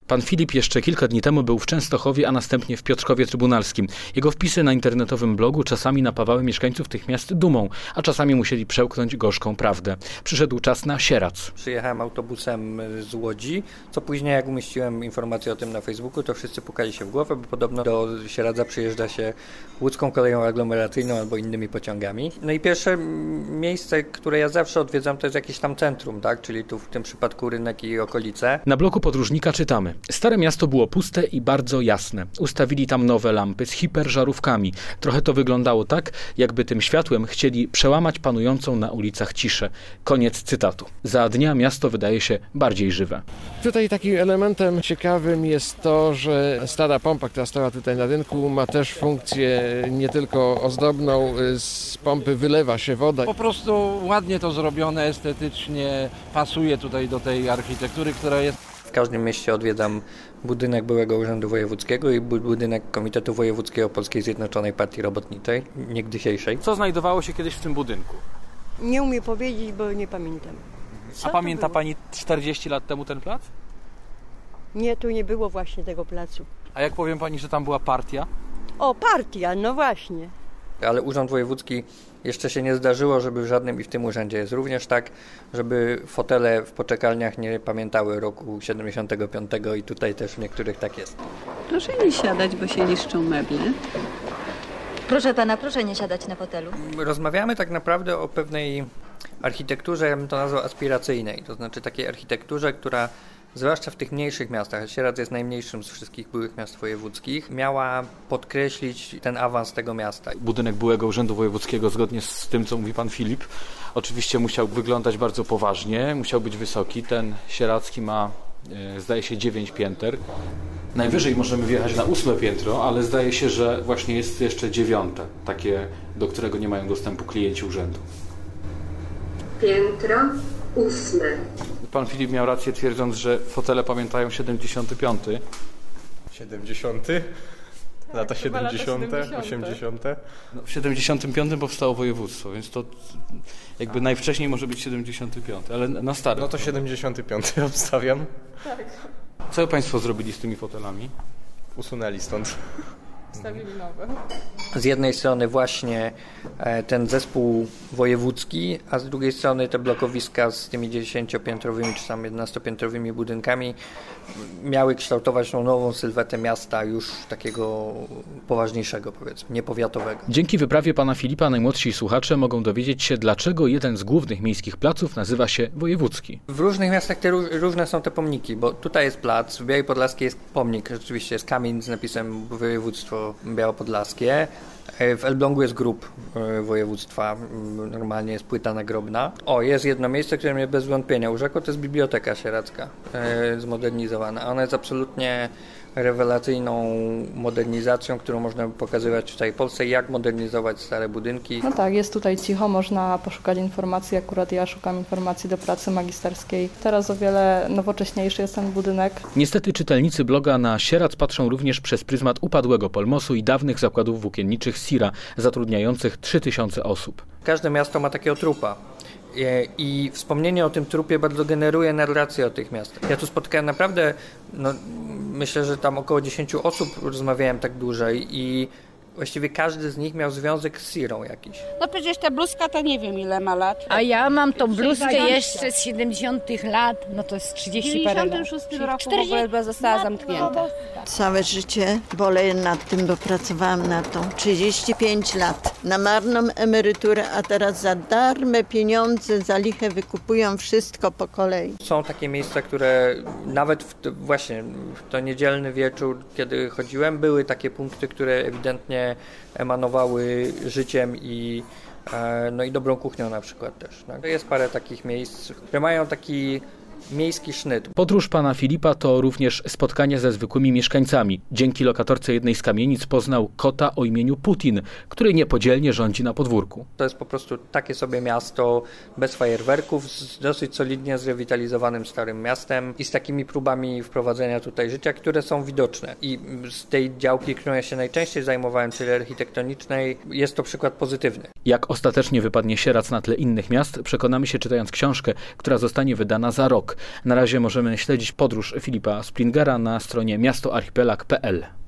Pan Filip jeszcze kilka dni temu był w Częstochowie, a następnie w Piotrkowie Trybunalskim. Jego wpisy na internetowym blogu czasami napawały mieszkańców tych miast dumą, a czasami musieli przełknąć gorzką prawdę. Przyszedł czas na Sieradz. Przyjechałem autobusem z Łodzi, co później jak umieściłem informację o tym na Facebooku, to wszyscy pukali się w głowę, bo podobno do Sieradza przyjeżdża się łódzką koleją aglomeracyjną albo innymi pociągami. No i pierwsze miejsce, które ja zawsze odwiedzam, to jest jakieś tam centrum, tak? Czyli tu w tym przypadku rynek i okolice. Na bloku podróżnika czytamy. Stare miasto było puste i bardzo jasne. Ustawili tam nowe lampy z hiperżarówkami. Trochę to wyglądało tak, jakby tym światłem chcieli przełamać panującą na ulicach ciszę. Koniec cytatu. Za dnia miasto wydaje się bardziej żywe. Tutaj takim elementem ciekawym jest to, że stara pompa, która stała tutaj na rynku, ma też funkcję nie tylko ozdobną. Z pompy wylewa się woda. Po prostu ładnie to zrobione, estetycznie pasuje tutaj do tej architektury, która jest. W każdym mieście odwiedzam budynek byłego Urzędu Wojewódzkiego i budynek Komitetu Wojewódzkiego Polskiej Zjednoczonej Partii Robotniczej, niegdysiejszej. Co znajdowało się kiedyś w tym budynku? Nie umiem powiedzieć, bo nie pamiętam. A pamięta pani 40 lat temu ten plac? Nie, tu nie było właśnie tego placu. A jak powiem pani, że tam była partia? O, partia, no właśnie. Ale Urząd Wojewódzki jeszcze się nie zdarzyło, żeby w żadnym i w tym urzędzie jest również tak, żeby fotele w poczekalniach nie pamiętały roku 75 i tutaj też w niektórych tak jest. Proszę nie siadać, bo się niszczą meble. Proszę pana, proszę nie siadać na fotelu. Rozmawiamy tak naprawdę o pewnej architekturze, ja bym to nazwał aspiracyjnej, to znaczy takiej architekturze, która zwłaszcza w tych mniejszych miastach, Sieradz jest najmniejszym z wszystkich byłych miast wojewódzkich, miała podkreślić ten awans tego miasta. Budynek byłego Urzędu Wojewódzkiego, zgodnie z tym, co mówi pan Filip, oczywiście musiał wyglądać bardzo poważnie, musiał być wysoki. Ten sieradzki ma, zdaje się, 9 pięter. Najwyżej możemy wjechać na 8 piętro, ale zdaje się, że właśnie jest jeszcze 9, takie, do którego nie mają dostępu klienci urzędu. Piętro 8. Pan Filip miał rację, twierdząc, że fotele pamiętają 75. 70? Lata 70, 80? No, w 75 powstało województwo, więc to jakby najwcześniej może być 75, ale na stare. No to 75 obstawiam. Tak. Co państwo zrobili z tymi fotelami? Usunęli stąd. Wstawili nowe. Z jednej strony właśnie ten zespół wojewódzki, a z drugiej strony te blokowiska z tymi 10-piętrowymi czy tam 11-piętrowymi budynkami miały kształtować tą nową sylwetę miasta już takiego poważniejszego, powiedzmy, niepowiatowego. Dzięki wyprawie pana Filipa najmłodsi słuchacze mogą dowiedzieć się, dlaczego jeden z głównych miejskich placów nazywa się wojewódzki. W różnych miastach różne są te pomniki, bo tutaj jest plac, w Białej Podlaskiej jest pomnik, rzeczywiście jest kamień z napisem województwo białopodlaskie. W Elblągu jest grób województwa, normalnie jest płyta nagrobna. O, jest jedno miejsce, które mnie bez wątpienia urzekło, to jest Biblioteka Sieradzka, zmodernizowana. Ona jest absolutnie rewelacyjną modernizacją, którą można pokazywać w całej Polsce, jak modernizować stare budynki. No tak, jest tutaj cicho, można poszukać informacji, akurat ja szukam informacji do pracy magisterskiej. Teraz o wiele nowocześniejszy jest ten budynek. Niestety czytelnicy bloga na Sieradz patrzą również przez pryzmat upadłego Polmosu i dawnych zakładów włókienniczych Sira, zatrudniających 3000 osób. Każde miasto ma takiego trupa. I wspomnienie o tym trupie bardzo generuje narrację o tych miastach. Ja tu spotkałem naprawdę, myślę, że tam około 10 osób rozmawiałem tak dłużej i właściwie każdy z nich miał związek z Sirą jakiś. No przecież ta bluzka to nie wiem ile ma lat. A ja mam tą bluzkę jeszcze z 70 lat, no to jest 30 parę lat. W 96 roku w ogóle została zamknięta. Całe życie boleję nad tym, bo pracowałam na to 35 lat. Na marną emeryturę, a teraz za darme pieniądze, za lichę wykupują wszystko po kolei. Są takie miejsca, które nawet właśnie w to niedzielny wieczór, kiedy chodziłem, były takie punkty, które ewidentnie emanowały życiem i dobrą kuchnią na przykład też. Tak? Jest parę takich miejsc, które mają taki miejski sznyt. Podróż pana Filipa to również spotkanie ze zwykłymi mieszkańcami. Dzięki lokatorce jednej z kamienic poznał kota o imieniu Putin, który niepodzielnie rządzi na podwórku. To jest po prostu takie sobie miasto bez fajerwerków, z dosyć solidnie zrewitalizowanym starym miastem i z takimi próbami wprowadzenia tutaj życia, które są widoczne. I z tej działki, którą ja się najczęściej zajmowałem, czyli architektonicznej, jest to przykład pozytywny. Jak ostatecznie wypadnie Sieradz na tle innych miast, przekonamy się czytając książkę, która zostanie wydana za rok. rok. Na razie możemy śledzić podróż Filipa Springera na stronie miastoarchipelag.pl.